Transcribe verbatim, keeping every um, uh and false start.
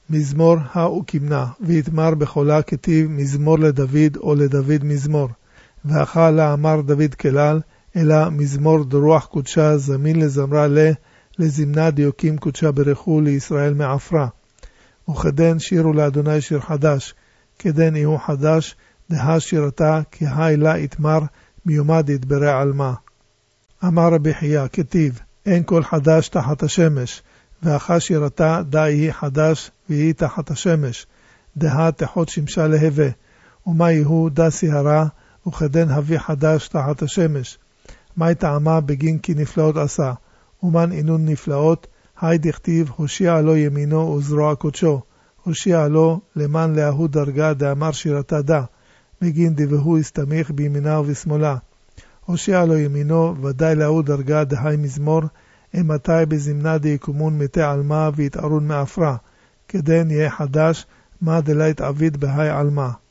מזמור האוקמנה, ויתמר בחולה כתיב מזמור לדוד או לדוד מזמור. ואכל לה אמר דוד כלל, אלא מזמור דרוח קודשה זמין לזמרה לה, לזמנה דיוקים קודשה ברכו לישראל מעפרה. וכדן שירו לאדוני שיר חדש, כדן יהו חדש, דה שירתה כי היי לה יתמר, מיומד יתברע על מה. אמר רבי חייא כתיב, אין כל חדש תחת השמש, ואחה שירתה דה יהי חדש ויהי תחת השמש, דה תחות שמשה להווה, ומה יהו דה סיהרה, וכדן הביא חדש תחת השמש. מה טעמה בגין כי נפלאות עשה, ומן אינון נפלאות, היי דכתיב הושיע לו ימינו וזרוע קודשו, הושיע לו למען לההו דרגה דאמר שירתה דה, בגין דבהו הסתמיך בימינה ובשמאלה. הושיע לו ימינו ודאי לההו דרגה דהי מזמור, אמתי בזמנה דיקומון מתי עלמה ויתארון מעפרה, כדן יהיה חדש מה דלית עביד בהי עלמה.